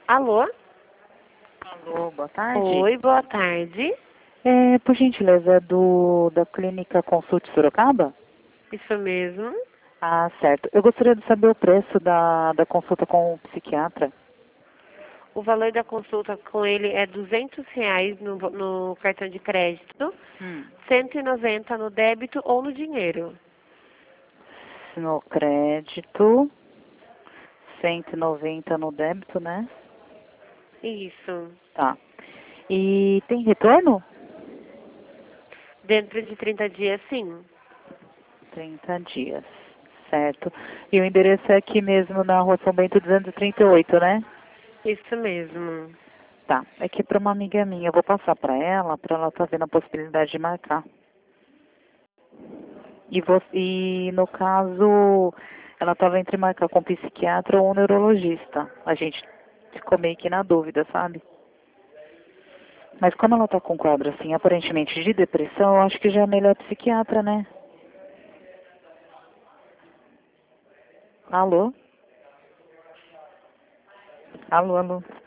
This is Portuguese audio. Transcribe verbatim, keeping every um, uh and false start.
Alô? Alô, boa tarde. Oi, boa tarde. É, por gentileza, é do, da clínica Consulte Sorocaba? Isso mesmo. Ah, certo. Eu gostaria de saber o preço da, da consulta com o psiquiatra. O valor da consulta com ele é duzentos reais no, no cartão de crédito, Hum. cento e noventa no débito ou no dinheiro. No crédito, cento e noventa no débito, né? Isso. Tá. E tem retorno? Dentro de trinta dias, sim. trinta dias, certo. E o endereço é aqui mesmo na Rua São Bento duzentos e trinta e oito, né? Isso mesmo. Tá. É que para uma amiga minha, eu vou passar para ela, para ela estar vendo a possibilidade de marcar. E, você, e no caso, ela estava entre marcar com psiquiatra ou um neurologista. A gente ficou meio que na dúvida, sabe? Mas como ela está com quadro, assim, aparentemente de depressão, eu acho que já é melhor psiquiatra, né? Alô? Alô, alô?